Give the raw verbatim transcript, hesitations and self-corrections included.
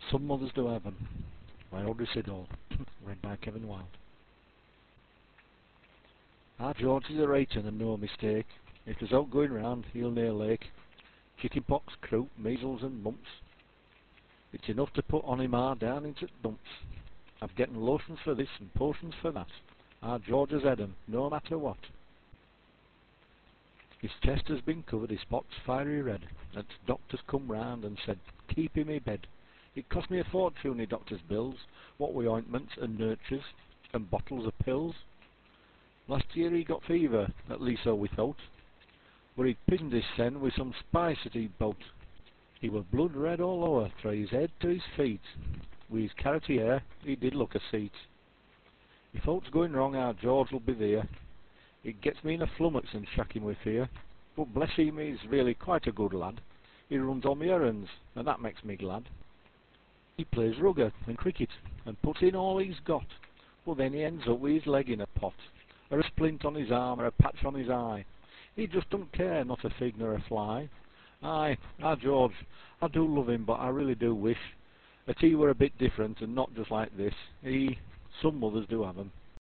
Some Mothers Do Have 'Em by Audrey Siddall. Read by Kevin Wild. Our George is a right and no mistake. If there's out going round, he'll near lake. Chicken pox, croup, measles and mumps. It's enough to put on him hard down into dumps. I've getting lotions for this and potions for that. Our George has had 'em, no matter what. His chest has been covered, his spots fiery red. And doctors come round and said, keep him in bed. It cost me a fortune, the doctor's bills, what with ointments and nurtures, and bottles of pills. Last year he got fever, at least so we thought, but he'd poisoned his sen with some spice that he'd bought. He was blood red all over, from his head to his feet. With his carroty hair, he did look a seat. If auught's going wrong, our George will be there. It gets me in a flummox and shacking with fear, but bless him, he's really quite a good lad. He runs all my errands, and that makes me glad. He plays rugger and cricket, and puts in all he's got, but then he ends up with his leg in a pot, or a splint on his arm, or a patch on his eye. He just don't care, not a fig nor a fly. Aye, our George, I do love him, but I really do wish that he were a bit different, and not just like this. He, some mothers do have 'em.